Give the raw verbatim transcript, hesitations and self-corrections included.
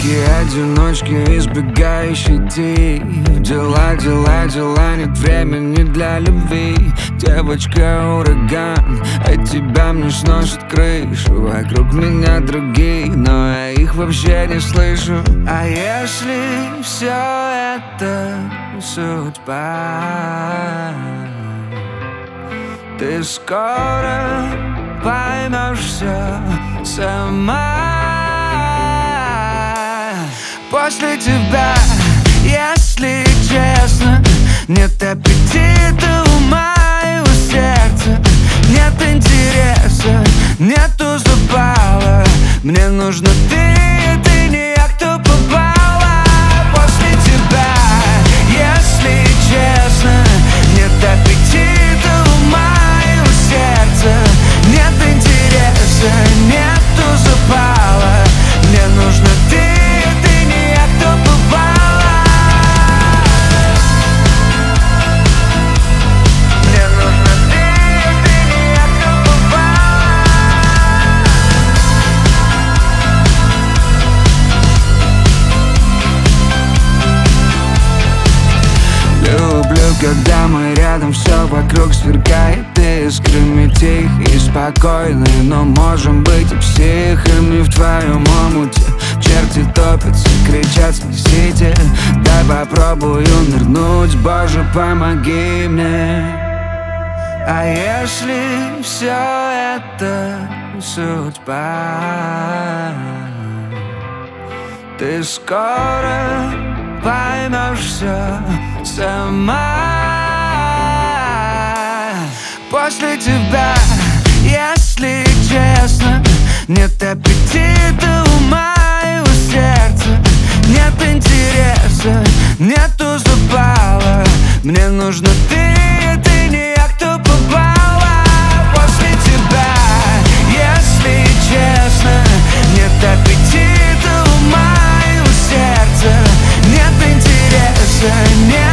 одиночки, избегающие идей. Дела, дела, дела, нет времени для любви. Девочка ураган, от тебя мне сносит крышу. Вокруг меня другие, но я их вообще не слышу. А если все это судьба, ты скоро поймешь все сама. После тебя, если честно, нет аппетита у моего сердца. Нет интереса, нету запала. Мне нужно ты, ты не я, кто попала. После тебя, если честно, нет аппетита у моего сердца. Нет интереса, нету запала. Мне нужно ты. Когда мы рядом, все вокруг сверкает искрами, тих и спокойны. Но можем быть и психами в твоем омуте. Черти топятся, кричат спасите. Дай попробую нырнуть, Боже, помоги мне. А если все это судьба, ты скоро поймешь все сама. После тебя, если честно, нет аппетита у моего сердца. Нет интереса, нету запала. Мне нужно ты, ты не я, кто попала. После тебя, если честно, нет аппетита у моего сердца. Нет интереса, нет.